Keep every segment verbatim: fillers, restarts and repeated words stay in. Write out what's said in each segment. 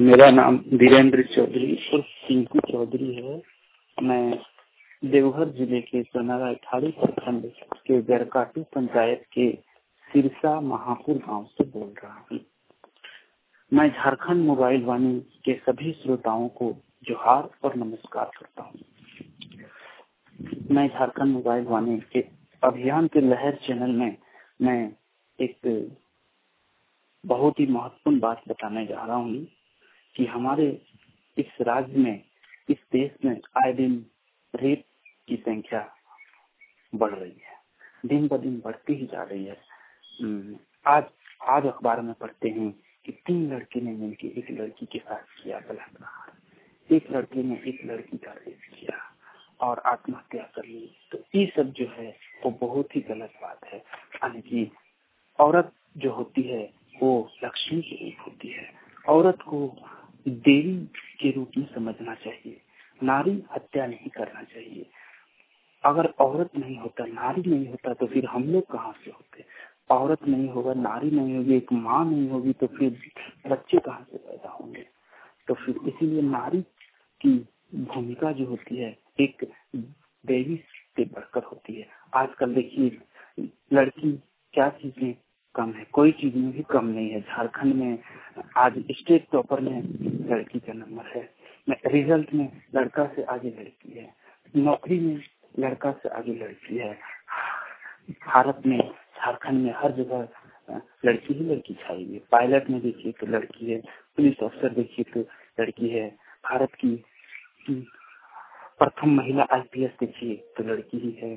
मेरा नाम धीरेन्द्र चौधरी उर्फ टिंकू चौधरी है। मैं देवघर जिले के सोनारा अठाड़ी प्रखंड के गरकाटू पंचायत के सिरसा महापुर गांव से बोल रहा हूँ। मैं झारखंड मोबाइल वाणी के सभी श्रोताओं को जोहार और नमस्कार करता हूँ। मैं झारखंड मोबाइल वाणी के अभियान के लहर चैनल में मैं एक बहुत ही महत्वपूर्ण बात बताने जा रहा हूँ कि हमारे इस राज्य में, इस देश में आए दिन रेप की संख्या बढ़ रही है, दिन ब दिन बढ़ती ही जा रही है। आज आज अखबार में पढ़ते हैं कि तीन लड़के ने मिलकर एक लड़की के साथ किया बलात्कार, एक लड़के ने एक लड़की का रेप किया और आत्महत्या कर ली। तो ये सब जो है वो बहुत ही गलत बात है। यानी कि औरत जो होती है वो लक्ष्मी की रूप होती है। औरत को देवी के रूप में समझना चाहिए, नारी हत्या नहीं करना चाहिए। अगर औरत नहीं होता, नारी नहीं होता तो फिर हम लोग कहाँ से होते? औरत नहीं होगा, नारी नहीं होगी, एक माँ नहीं होगी तो फिर बच्चे कहाँ से पैदा होंगे? तो फिर इसीलिए नारी की भूमिका जो होती है एक देवी से बढ़कर होती है। आजकल देखिए लड़की क्या चीजें कम है, कोई चीज में भी कम नहीं है। झारखंड में आज स्टेट टॉपर में लड़की का नंबर है, रिजल्ट में लड़का से आगे लड़की है, नौकरी में लड़का से आगे लड़की है। भारत में, झारखंड में हर जगह लड़की ही लड़की छाई हुई है। पायलट में देखिए तो लड़की है, पुलिस अफसर देखिए तो लड़की है, भारत की, की प्रथम महिला आई पी एस देखिए तो लड़की ही है।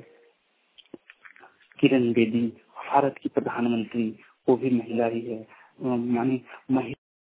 किरण बेदी भारत की प्रधानमंत्री, वो भी महिला ही है। मानी महिला